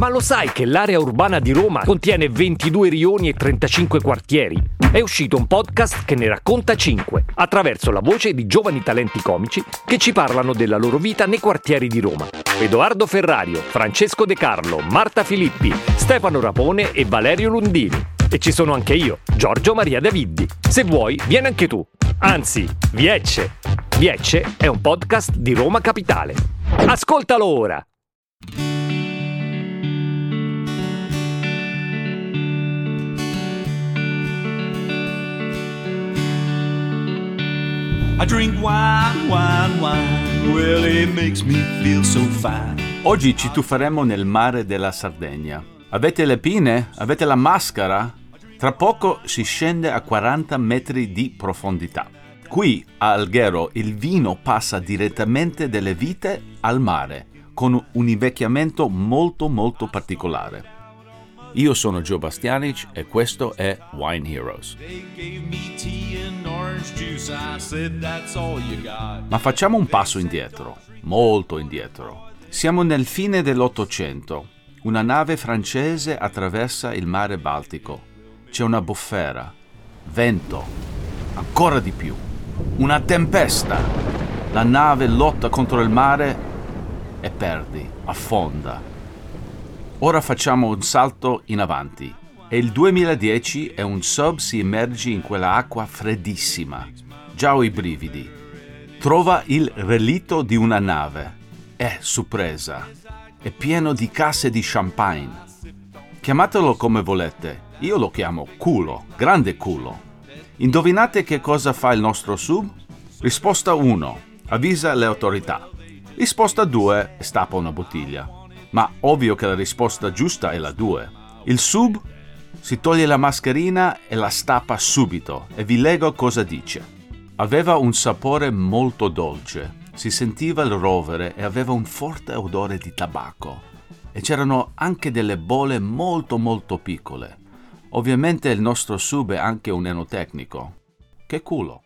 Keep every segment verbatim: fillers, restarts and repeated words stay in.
Ma lo sai che l'area urbana di Roma contiene ventidue rioni e trentacinque quartieri? È uscito un podcast che ne racconta cinque, attraverso la voce di giovani talenti comici che ci parlano della loro vita nei quartieri di Roma. Edoardo Ferrario, Francesco De Carlo, Marta Filippi, Stefano Rapone e Valerio Lundini. E ci sono anche io, Giorgio Maria Daviddi. Se vuoi, vieni anche tu. Anzi, Viecce. Viecce è un podcast di Roma Capitale. Ascoltalo ora! I drink wine, wine, wine, well it makes me feel so fine. Oggi ci tufferemo nel mare della Sardegna. Avete le pinne? Avete la maschera? Tra poco si scende a quaranta metri di profondità. Qui a Alghero il vino passa direttamente dalle vite al mare, con un invecchiamento molto molto particolare. Io sono Joe Bastianic e questo è Wine Heroes. Ma facciamo un passo indietro, molto indietro. Siamo nel fine dell'Ottocento. Una nave francese attraversa il mare Baltico. C'è una bufera, vento, ancora di più, una tempesta. La nave lotta contro il mare e perdi, affonda. Ora facciamo un salto in avanti. È il duemiladieci e un sub si immerge in quella acqua freddissima. Già ho i brividi. Trova il relitto di una nave. È sorpresa. È pieno di casse di champagne. Chiamatelo come volete. Io lo chiamo culo, grande culo. Indovinate che cosa fa il nostro sub? Risposta uno. Avvisa le autorità. Risposta due. Stappa una bottiglia. Ma ovvio che la risposta giusta è la due. Il sub si toglie la mascherina e la stappa subito e vi leggo cosa dice. Aveva un sapore molto dolce, si sentiva il rovere e aveva un forte odore di tabacco. E c'erano anche delle bolle molto molto piccole. Ovviamente il nostro sub è anche un enotecnico. Che culo!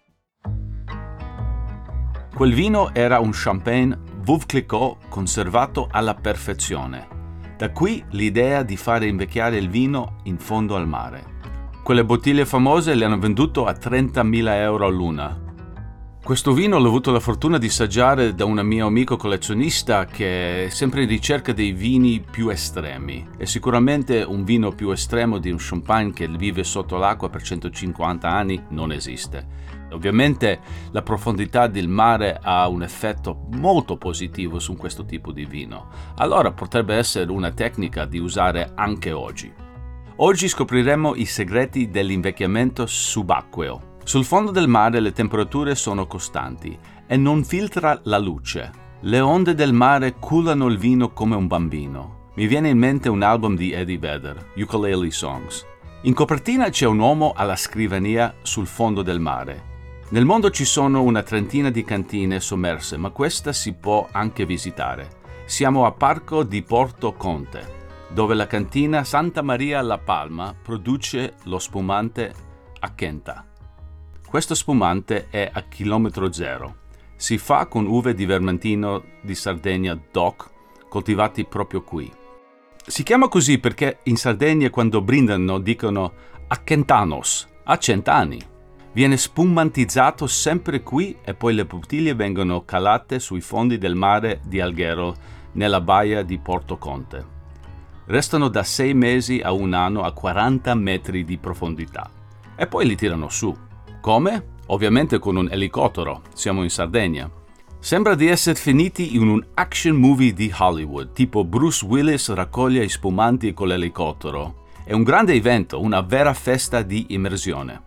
Quel vino era un champagne Veuve Clicquot conservato alla perfezione. Da qui l'idea di fare invecchiare il vino in fondo al mare. Quelle bottiglie famose le hanno venduto a trentamila euro l'una. Questo vino l'ho avuto la fortuna di assaggiare da un mio amico collezionista che è sempre in ricerca dei vini più estremi. È sicuramente un vino più estremo di un champagne che vive sotto l'acqua per centocinquanta anni non esiste. Ovviamente la profondità del mare ha un effetto molto positivo su questo tipo di vino. Allora potrebbe essere una tecnica di usare anche oggi. Oggi scopriremo i segreti dell'invecchiamento subacqueo. Sul fondo del mare le temperature sono costanti e non filtra la luce. Le onde del mare cullano il vino come un bambino. Mi viene in mente un album di Eddie Vedder, Ukulele Songs. In copertina c'è un uomo alla scrivania sul fondo del mare. Nel mondo ci sono una trentina di cantine sommerse, ma questa si può anche visitare. Siamo a Parco di Porto Conte, dove la cantina Santa Maria La Palma produce lo spumante Akenta. Questo spumante è a chilometro zero. Si fa con uve di Vermentino di Sardegna D O C, coltivati proprio qui. Si chiama così perché in Sardegna quando brindano dicono Akentanos, a cent'anni. Viene spumantizzato sempre qui e poi le bottiglie vengono calate sui fondi del mare di Alghero nella baia di Porto Conte. Restano da sei mesi a un anno a quaranta metri di profondità e poi li tirano su. Come? Ovviamente con un elicottero, siamo in Sardegna. Sembra di essere finiti in un action movie di Hollywood, tipo Bruce Willis raccoglie i spumanti con l'elicottero. È un grande evento, una vera festa di immersione.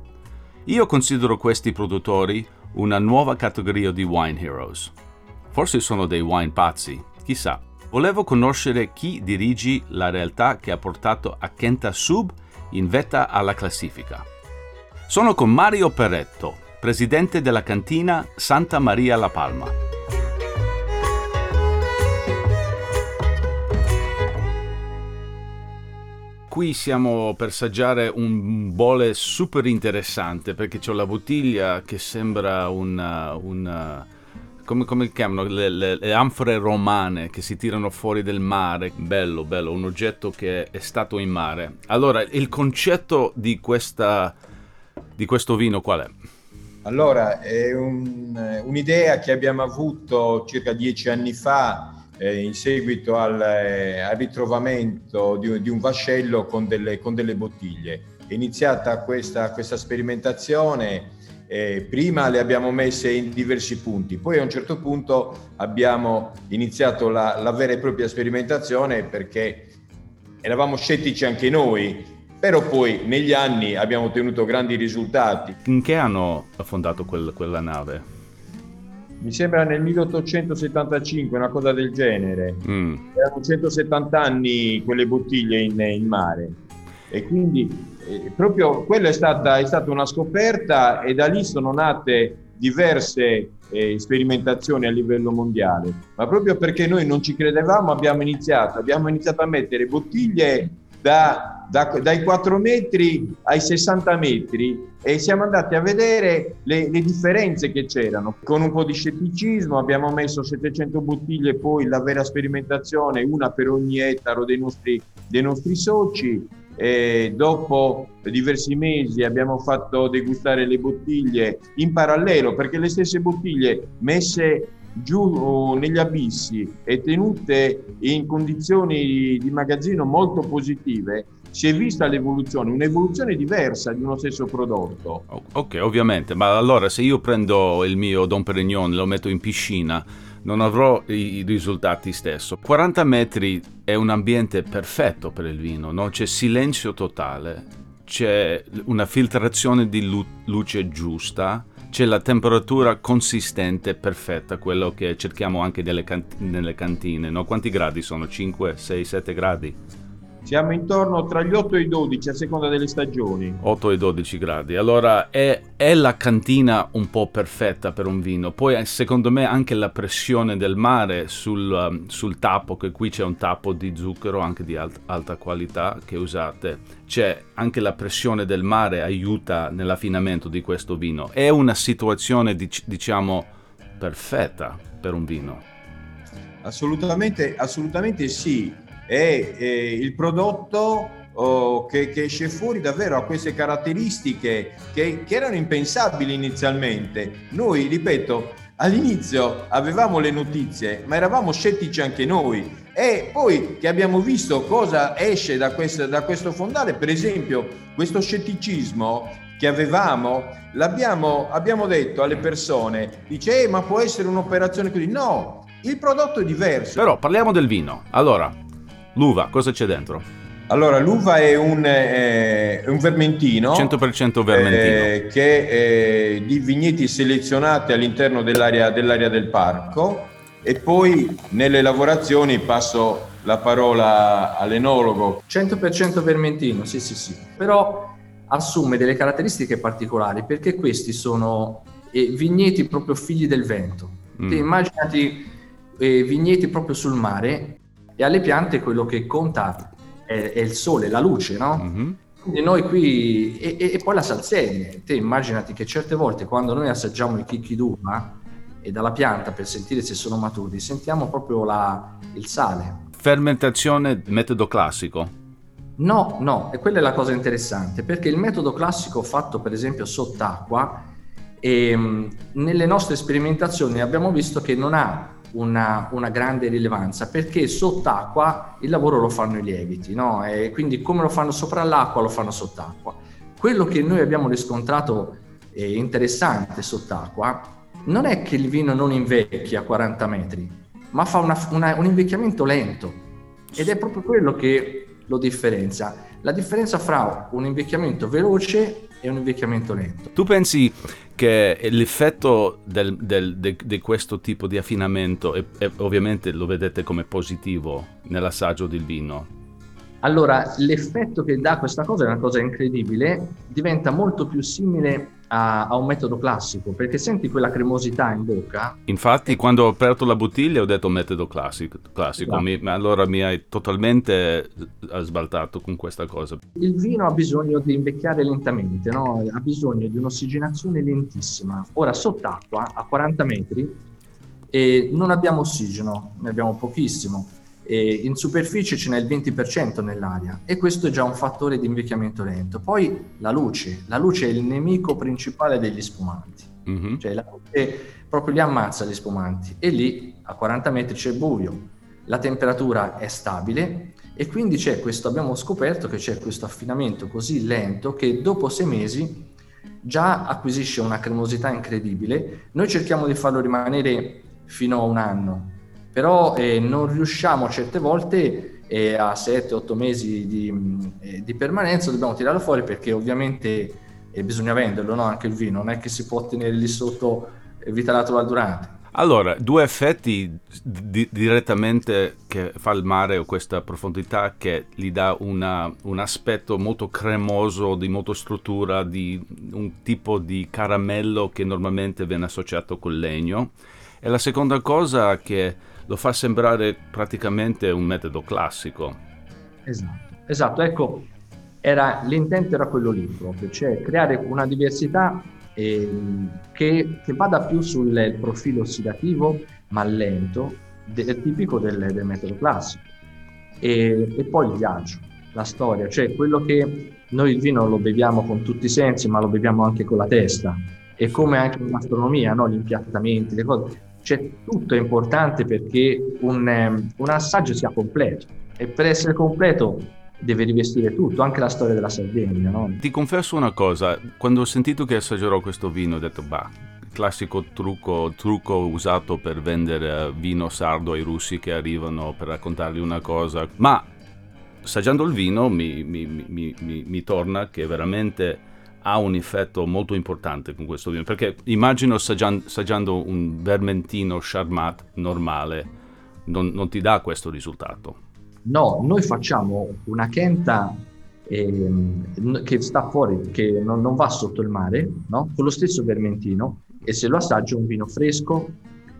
Io considero questi produttori una nuova categoria di Wine Heroes. Forse sono dei wine pazzi, chissà. Volevo conoscere chi dirige la realtà che ha portato Akenta Sub in vetta alla classifica. Sono con Mario Perretto, presidente della cantina Santa Maria La Palma. Qui siamo per assaggiare un bole super interessante perché c'ho la bottiglia che sembra una, una come, come chiamano, le, le, le anfore romane che si tirano fuori del mare. Bello, bello, un oggetto che è stato in mare. Allora, il concetto di, questa, di questo vino qual è? Allora, è un, un'idea che abbiamo avuto circa dieci anni fa eh, in seguito al, eh, al ritrovamento di, di un vascello con delle, con delle bottiglie. È iniziata questa, questa sperimentazione, eh, prima le abbiamo messe in diversi punti, poi a un certo punto abbiamo iniziato la, la vera e propria sperimentazione perché eravamo scettici anche noi. Però poi negli anni abbiamo ottenuto grandi risultati. In che anno ha fondato quel, quella nave? Mi sembra nel milleottocentosettantacinque, una cosa del genere. Mm. Erano centosettanta anni quelle bottiglie in, in mare. E quindi eh, proprio quella è stata, è stata una scoperta e da lì sono nate diverse eh, sperimentazioni a livello mondiale. Ma proprio perché noi non ci credevamo abbiamo iniziato, abbiamo iniziato a mettere bottiglie Da, da, dai quattro metri ai sessanta metri e siamo andati a vedere le, le differenze che c'erano. Con un po' di scetticismo abbiamo messo settecento bottiglie, poi la vera sperimentazione, una per ogni ettaro dei nostri, dei nostri soci. E dopo diversi mesi abbiamo fatto degustare le bottiglie in parallelo, perché le stesse bottiglie messe giù negli abissi e tenute in condizioni di magazzino molto positive, si è vista l'evoluzione, un'evoluzione diversa di uno stesso prodotto. Ok, ovviamente, ma allora se io prendo il mio Dom Pérignon e lo metto in piscina non avrò i risultati stesso. quaranta metri è un ambiente perfetto per il vino, no? C'è silenzio totale, c'è una filtrazione di lu- luce giusta, c'è la temperatura consistente, perfetta, quello che cerchiamo anche nelle, cant- nelle cantine, no? Quanti gradi sono? cinque, sei, sette gradi? Siamo intorno tra gli otto e i dodici a seconda delle stagioni. otto e dodici gradi. Allora è, è la cantina un po' perfetta per un vino. Poi secondo me anche la pressione del mare sul, um, sul tappo, che qui c'è un tappo di zucchero anche di alt- alta qualità che usate. C'è anche la pressione del mare aiuta nell'affinamento di questo vino. È una situazione dic- diciamo perfetta per un vino. Assolutamente, assolutamente sì. È, è il prodotto oh, che, che esce fuori davvero ha queste caratteristiche che, che erano impensabili inizialmente. Noi, ripeto, all'inizio avevamo le notizie, ma eravamo scettici anche noi. E poi che abbiamo visto cosa esce da questo, da questo fondale, per esempio, questo scetticismo che avevamo, l'abbiamo abbiamo detto alle persone, dice, eh, ma può essere un'operazione così. No, il prodotto è diverso. Però parliamo del vino. Allora, l'uva, cosa c'è dentro? Allora, l'uva è un, eh, un vermentino. cento per cento vermentino. Eh, che è di vigneti selezionati all'interno dell'area, dell'area del parco. E poi nelle lavorazioni passo la parola all'enologo. cento per cento vermentino, sì sì sì. Però assume delle caratteristiche particolari perché questi sono eh, vigneti proprio figli del vento. Mm. Te immaginati eh, vigneti proprio sul mare. E alle piante quello che conta è, è il sole, la luce, no? Mm-hmm. Quindi noi qui, e, e, e poi la salsedine, te immaginati che certe volte quando noi assaggiamo i chicchi d'uva e dalla pianta per sentire se sono maturi, sentiamo proprio la, il sale. Fermentazione metodo classico? No, no, e quella è la cosa interessante, perché il metodo classico fatto per esempio sott'acqua, e, nelle nostre sperimentazioni abbiamo visto che non ha Una, una grande rilevanza perché sott'acqua il lavoro lo fanno i lieviti, no? E quindi come lo fanno sopra l'acqua lo fanno sott'acqua. Quello che noi abbiamo riscontrato eh, interessante sott'acqua non è che il vino non invecchia a quaranta metri, ma fa una, una, un invecchiamento lento ed è proprio quello che lo differenzia. La differenza fra un invecchiamento veloce e un invecchiamento lento. Tu pensi che l'effetto del, del, de, di questo tipo di affinamento, e, e ovviamente lo vedete come positivo nell'assaggio del vino? Allora, l'effetto che dà questa cosa è una cosa incredibile, diventa molto più simile a, a un metodo classico, perché senti quella cremosità in bocca. Infatti, quando ho aperto la bottiglia ho detto metodo classico, classico. Esatto. Mi, allora mi hai totalmente sbaltato con questa cosa. Il vino ha bisogno di invecchiare lentamente, no? Ha bisogno di un'ossigenazione lentissima. Ora, sott'acqua, a quaranta metri, e non abbiamo ossigeno, ne abbiamo pochissimo. E in superficie ce n'è il venti per cento nell'aria e questo è già un fattore di invecchiamento lento. Poi la luce, la luce è il nemico principale degli spumanti, mm-hmm. cioè la luce proprio li ammazza gli spumanti e lì a quaranta metri c'è buio, la temperatura è stabile e quindi c'è questo, abbiamo scoperto che c'è questo affinamento così lento che dopo sei mesi già acquisisce una cremosità incredibile. Noi cerchiamo di farlo rimanere fino a un anno, però eh, non riusciamo certe volte eh, a sette otto mesi di, eh, di permanenza dobbiamo tirarlo fuori perché ovviamente eh, bisogna venderlo, no? Anche il vino non è che si può tenere lì sotto eh, vitalato val durante. Allora, due effetti di, direttamente che fa il mare o questa profondità che gli dà una, un aspetto molto cremoso, di molta struttura, di un tipo di caramello che normalmente viene associato col legno. E la seconda cosa che lo fa sembrare praticamente un metodo classico. Esatto, esatto. Ecco, era, l'intento era quello lì proprio, cioè creare una diversità eh, che, che vada più sul profilo ossidativo, ma lento, de, tipico del, del metodo classico. E, e poi il viaggio, la storia, cioè quello che noi il vino lo beviamo con tutti i sensi, ma lo beviamo anche con la testa. E come anche in gastronomia, no? Gli impiattamenti, le cose. Cioè, tutto è importante perché un, um, un assaggio sia completo e per essere completo deve rivestire tutto, anche la storia della Sardegna, no? Ti confesso una cosa, quando ho sentito che assaggerò questo vino ho detto bah, classico trucco, trucco usato per vendere vino sardo ai russi che arrivano per raccontargli una cosa, ma assaggiando il vino mi, mi, mi, mi, mi torna che veramente ha un effetto molto importante con questo vino, perché immagino assaggiando, assaggiando un vermentino Charmat normale non, non ti dà questo risultato. No, noi facciamo una Chienta eh, che sta fuori, che non, non va sotto il mare, no? Con lo stesso vermentino, e se lo assaggio un vino fresco,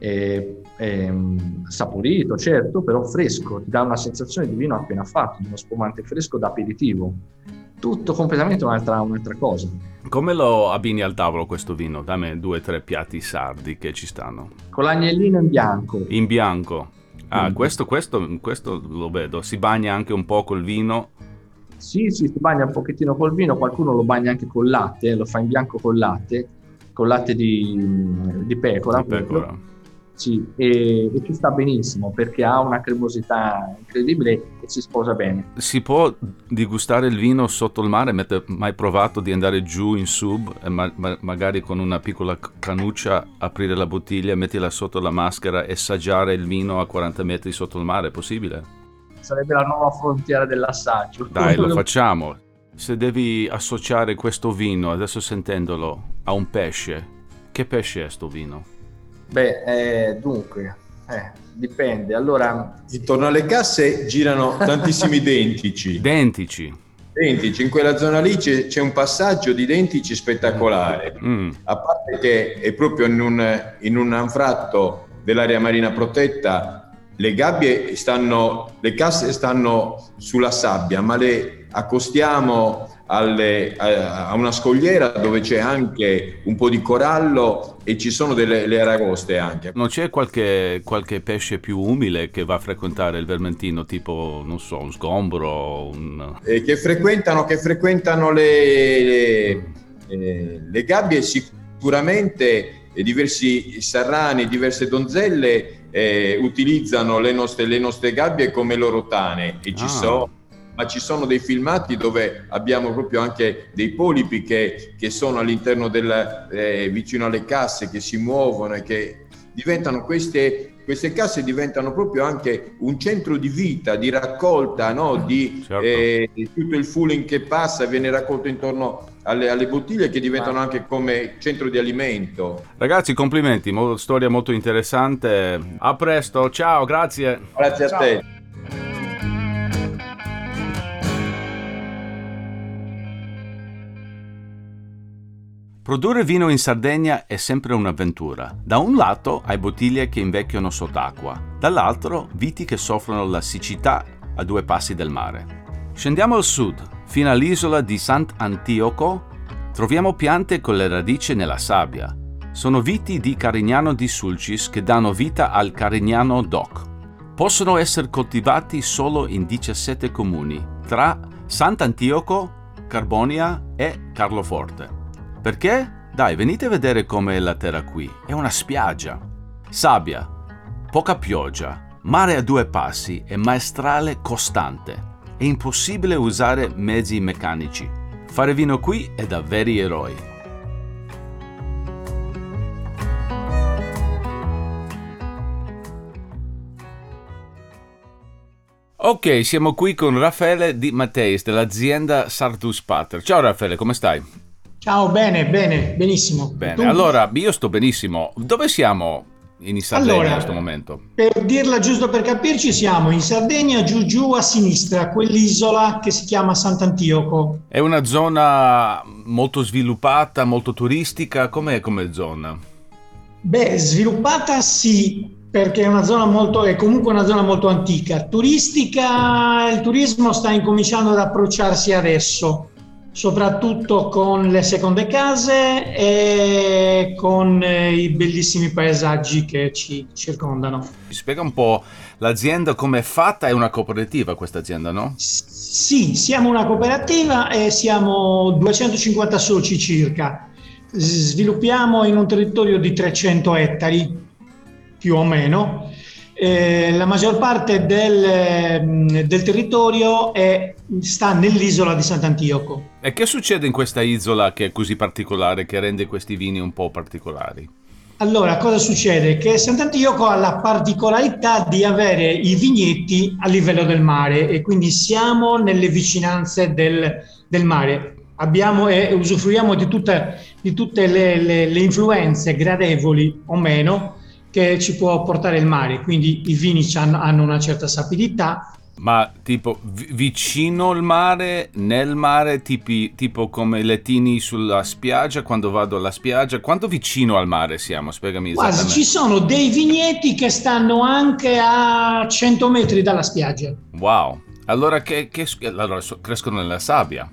eh, eh, saporito, certo, però fresco, ti dà una sensazione di vino appena fatto, di uno spumante fresco da aperitivo. Tutto completamente un'altra, un'altra cosa. Come lo abbini al tavolo questo vino? Dammi due o tre piatti sardi che ci stanno. Con l'agnellino in bianco. In bianco. Ah, mm. questo, questo, questo lo vedo. Si bagna anche un po' col vino? Sì, sì, si bagna un pochettino col vino. Qualcuno lo bagna anche col latte, lo fa in bianco col latte, con latte di, di pecora. Di pecora. Sì, e, e ci sta benissimo perché ha una cremosità incredibile e si sposa bene. Si può degustare il vino sotto il mare? Avete mai provato di andare giù in sub e ma- ma- magari con una piccola canuccia aprire la bottiglia, metterla sotto la maschera e assaggiare il vino a quaranta metri sotto il mare? È possibile? Sarebbe la nuova frontiera dell'assaggio. Dai, lo facciamo. Se devi associare questo vino, adesso sentendolo, a un pesce, che pesce è sto vino? Beh, eh, dunque, eh, dipende. Allora, intorno alle casse girano tantissimi dentici. Dentici. Dentici. In quella zona lì c'è, c'è un passaggio di dentici spettacolare. Mm. A parte che è proprio in un, in un anfratto dell'area marina protetta, le gabbie stanno, le casse stanno sulla sabbia, ma le accostiamo alle, a, a una scogliera dove c'è anche un po' di corallo e ci sono delle le aragoste anche. Non c'è qualche, qualche pesce più umile che va a frequentare il vermentino, tipo, non so, un sgombro? Un... Eh, che frequentano, che frequentano le, le, eh, le gabbie sicuramente, eh, diversi sarrani, diverse donzelle eh, utilizzano le nostre, le nostre gabbie come loro tane e ci ah. sono. Ma ci sono dei filmati dove abbiamo proprio anche dei polipi che, che sono all'interno del, eh, vicino alle casse, che si muovono e che diventano queste, queste casse diventano proprio anche un centro di vita, di raccolta, no? Di certo. eh, tutto il fooling che passa viene raccolto intorno alle, alle bottiglie che diventano anche come centro di alimento. Ragazzi, complimenti, mo- storia molto interessante. A presto, ciao, grazie. Grazie a ciao. te. Produrre vino in Sardegna è sempre un'avventura. Da un lato hai bottiglie che invecchiano sott'acqua, dall'altro viti che soffrono la siccità a due passi dal mare. Scendiamo al sud, fino all'isola di Sant'Antioco, troviamo piante con le radici nella sabbia, Sono viti di Carignano di Sulcis che danno vita al Carignano DOC. Possono essere coltivati solo in diciassette comuni, tra Sant'Antioco, Carbonia e Carloforte. Perché? Dai, venite a vedere com'è la terra qui. È una spiaggia. Sabbia, poca pioggia, mare a due passi e maestrale costante. È impossibile usare mezzi meccanici. Fare vino qui è da veri eroi. Ok, siamo qui con Raffaele Di Matteis dell'azienda Sartus Pater. Ciao Raffaele, come stai? Ciao, bene, bene, benissimo. Bene, Tu? allora io sto benissimo. Dove siamo in Sardegna allora, in questo momento? Per dirla giusto per capirci, siamo in Sardegna, giù giù a sinistra, quell'isola che si chiama Sant'Antioco. È una zona molto sviluppata, molto turistica, com'è come zona? Beh, sviluppata sì, perché è una zona molto, è comunque una zona molto antica. Turistica, il turismo sta incominciando ad approcciarsi adesso, soprattutto con le seconde case e con i bellissimi paesaggi che ci circondano. Spiega un po' l'azienda come è fatta, è una cooperativa questa azienda, no? Sì, siamo una cooperativa e siamo duecentocinquanta soci circa. Sviluppiamo in un territorio di trecento ettari, più o meno. Eh, la maggior parte del, del territorio è, sta nell'isola di Sant'Antioco. E che succede in questa isola che è così particolare, che rende questi vini un po' particolari? Allora, cosa succede? Che Sant'Antioco ha la particolarità di avere i vigneti a livello del mare e quindi siamo nelle vicinanze del, del mare. Abbiamo e usufruiamo di tutte, di tutte le, le, le influenze gradevoli o meno che ci può portare il mare, quindi i vini hanno una certa sapidità. Ma tipo v- vicino al mare, nel mare, tipi, tipo come lettini sulla spiaggia, quando vado alla spiaggia, quanto vicino al mare siamo? Spiegami esattamente. Quasi, ci sono dei vigneti che stanno anche a cento metri dalla spiaggia. Wow, allora, che, che, allora crescono nella sabbia?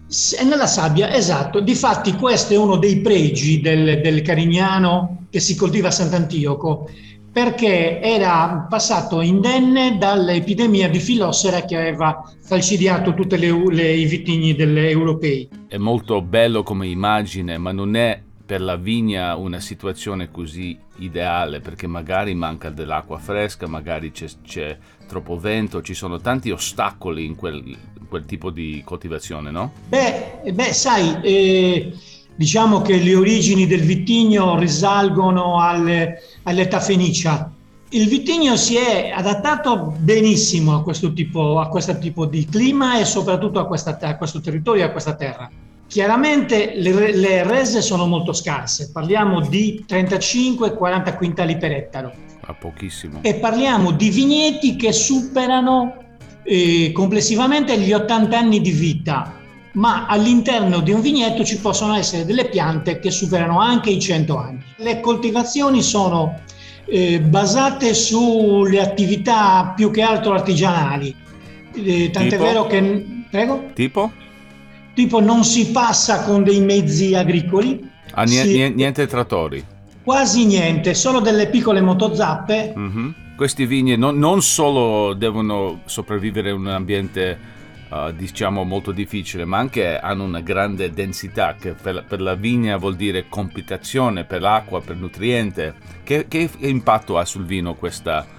È nella sabbia, esatto. Difatti questo è uno dei pregi del, del Carignano che si coltiva a Sant'Antioco, perché era passato indenne dall'epidemia di filossera che aveva falcidiato tutti i vitigni delle europei. È molto bello come immagine, ma non è per la vigna una situazione così ideale, perché magari manca dell'acqua fresca, magari c'è, c'è troppo vento, ci sono tanti ostacoli in quel, in quel tipo di coltivazione, no? Beh, beh sai, eh, diciamo che le origini del vitigno risalgono alle, all'età fenicia. Il vitigno si è adattato benissimo a questo tipo, a questo tipo di clima e soprattutto a, questa, a questo territorio e a questa terra. Chiaramente le, le rese sono molto scarse, parliamo di trentacinque quaranta quintali per ettaro. Ah, pochissimo. E parliamo di vigneti che superano eh, complessivamente gli ottanta anni di vita, ma all'interno di un vigneto ci possono essere delle piante che superano anche i cento anni. Le coltivazioni sono eh, basate sulle attività più che altro artigianali, eh, tant'è tipo? vero che... Prego? Tipo? Tipo non si passa con dei mezzi agricoli. Ah, niente, si... niente, niente trattori? Quasi niente, solo delle piccole motozappe. Mm-hmm. Questi vigni non, non solo devono sopravvivere in un ambiente uh, diciamo molto difficile, ma anche hanno una grande densità che per, per la vigna vuol dire compitazione, per l'acqua, per nutriente. Che, che impatto ha sul vino questa?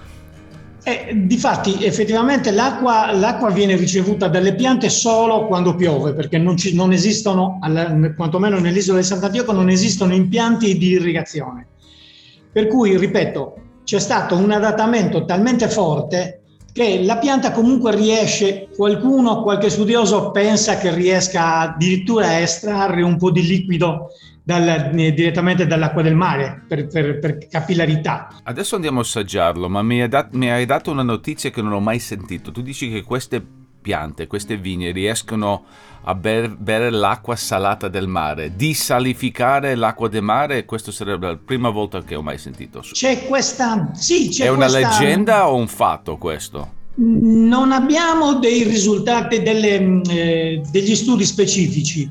Eh, difatti effettivamente l'acqua, l'acqua viene ricevuta dalle piante solo quando piove, perché non, ci, non esistono, alla, quantomeno nell'isola di Sant'Antioco, non esistono impianti di irrigazione. Per cui, ripeto, c'è stato un adattamento talmente forte che la pianta comunque riesce, qualcuno, qualche studioso pensa che riesca addirittura a estrarre un po' di liquido Dal, direttamente dall'acqua del mare per, per, per capillarità. Adesso andiamo a assaggiarlo, ma mi hai, dat- mi hai dato una notizia che non ho mai sentito. Tu dici che queste piante, queste vigne riescono a ber- bere l'acqua salata del mare, disalificare l'acqua del mare. Questo sarebbe la prima volta che ho mai sentito. C'è questa, sì, c'è È una questa... leggenda o un fatto questo? Non abbiamo dei risultati, delle, eh, degli studi specifici.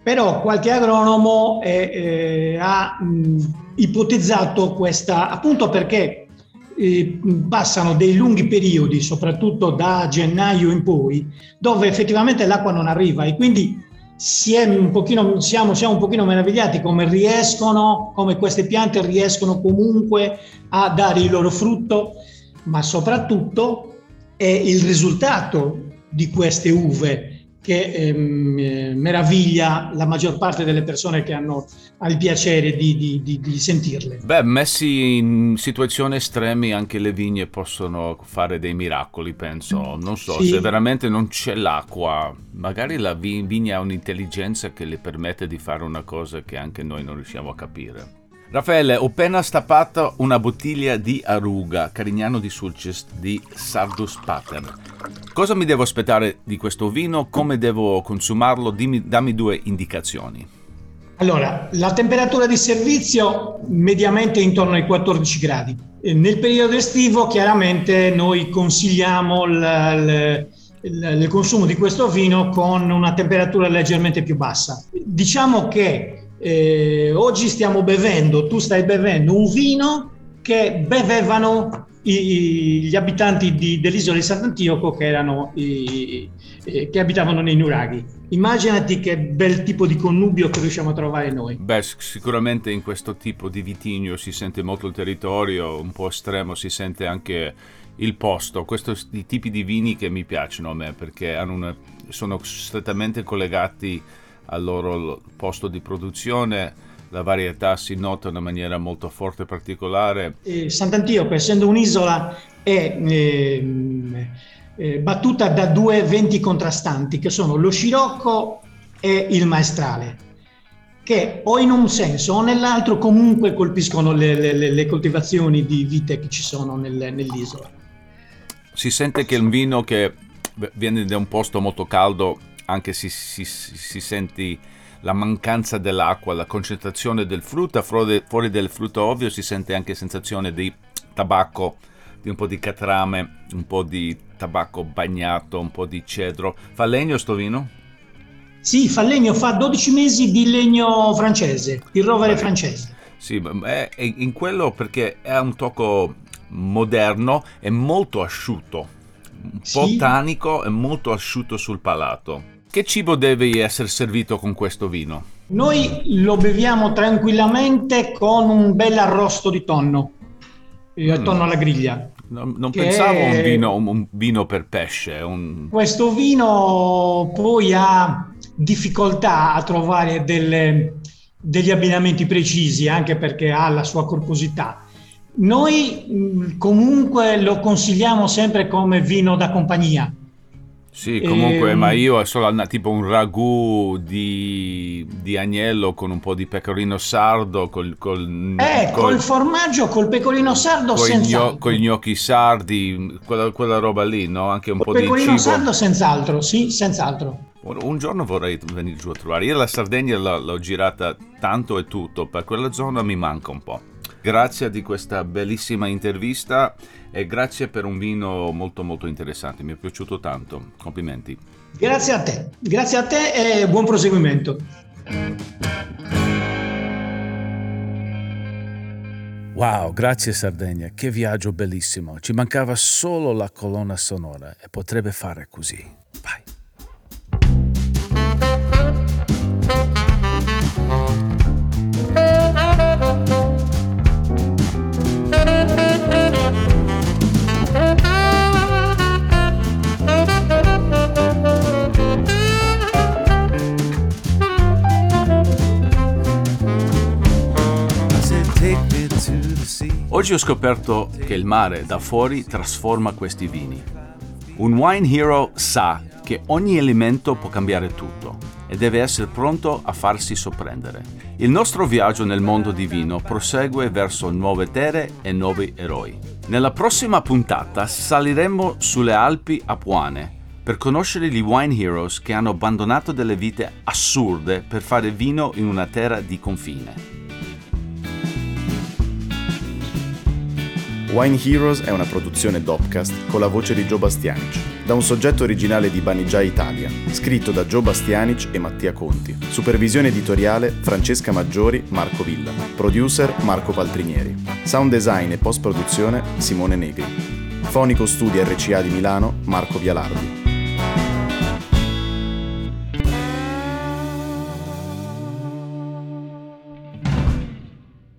Però qualche agronomo eh, eh, ha mh, ipotizzato questa, appunto perché eh, passano dei lunghi periodi, soprattutto da gennaio in poi, dove effettivamente l'acqua non arriva e quindi si è un pochino, siamo, siamo un pochino meravigliati come riescono, come queste piante riescono comunque a dare il loro frutto, ma soprattutto è il risultato di queste uve che ehm, meraviglia la maggior parte delle persone che hanno il piacere di, di, di, di sentirle. Beh, messi in situazioni estreme anche le vigne possono fare dei miracoli, penso. Non so, sì. Se veramente non c'è l'acqua, magari la vigna ha un'intelligenza che le permette di fare una cosa che anche noi non riusciamo a capire. Raffaele, ho appena stappato una bottiglia di Aruga, Carignano di Sulcis, di Sardus Pater. Cosa mi devo aspettare di questo vino? Come devo consumarlo? Dimmi, dammi due indicazioni. Allora, la temperatura di servizio mediamente intorno ai quattordici gradi. Nel periodo estivo chiaramente noi consigliamo il, il, il consumo di questo vino con una temperatura leggermente più bassa. Diciamo che Eh, oggi stiamo bevendo, tu stai bevendo un vino che bevevano i, gli abitanti di, dell'isola di Sant'Antioco che erano i, eh, che abitavano nei nuraghi. Immaginati che bel tipo di connubio che riusciamo a trovare noi. Beh, sicuramente in questo tipo di vitigno si sente molto il territorio, un po' estremo, si sente anche il posto. Questi i tipi di vini che mi piacciono a me perché hanno una, sono strettamente collegati al loro posto di produzione, la varietà si nota in una maniera molto forte e particolare. Eh, Sant'Antioco, essendo un'isola, è eh, eh, battuta da due venti contrastanti che sono lo scirocco e il maestrale, che o in un senso o nell'altro comunque colpiscono le, le, le coltivazioni di vite che ci sono nel, nell'isola. Si sente che è un vino che viene da un posto molto caldo, anche se si, si, si senti la mancanza dell'acqua, la concentrazione del frutto, fuori, fuori del frutto ovvio si sente anche sensazione di tabacco, di un po' di catrame, un po' di tabacco bagnato, un po' di cedro. Fa legno sto vino? Sì, fa legno, fa dodici mesi di legno francese, il rovere francese. Sì, è in quello perché ha un tocco moderno e molto asciutto, un po' sì. tanico e molto asciutto sul palato. Che cibo deve essere servito con questo vino? Noi lo beviamo tranquillamente con un bel arrosto di tonno, mm. tonno alla griglia. Non, non pensavo a un vino, un vino per pesce. Un... Questo vino poi ha difficoltà a trovare delle, degli abbinamenti precisi, anche perché ha la sua corposità. Noi comunque lo consigliamo sempre come vino da compagnia. Sì, comunque, e, ma io ho solo tipo un ragù di, di agnello con un po' di pecorino sardo, col, col, eh, col, col formaggio, col pecorino sardo, senz'altro. Con gli gnocchi sardi, quella, quella roba lì, no? Anche un col po' di cibo. Pecorino sardo, senz'altro, sì, senz'altro. Un giorno vorrei venire giù a trovare. Io la Sardegna l'ho, l'ho girata tanto e tutto, per quella zona mi manca un po'. Grazie di questa bellissima intervista e grazie per un vino molto molto interessante, mi è piaciuto tanto, complimenti. Grazie a te, grazie a te e buon proseguimento. Wow, grazie Sardegna, che viaggio bellissimo, ci mancava solo la colonna sonora e potrebbe fare così. Vai. Oggi ho scoperto che il mare da fuori trasforma questi vini. Un wine hero sa che ogni elemento può cambiare tutto e deve essere pronto a farsi sorprendere. Il nostro viaggio nel mondo di vino prosegue verso nuove terre e nuovi eroi. Nella prossima puntata saliremo sulle Alpi Apuane per conoscere gli wine heroes che hanno abbandonato delle vite assurde per fare vino in una terra di confine. Wine Heroes è una produzione Dopcast con la voce di Gio Bastianic. da un soggetto originale di Banijay Italia, scritto da Gio Bastianic e Mattia Conti. Supervisione editoriale Francesca Maggiori, Marco Villa. Producer Marco Paltrinieri. Sound design e post-produzione Simone Negri. Fonico Studio R C A di Milano, Marco Vialardi.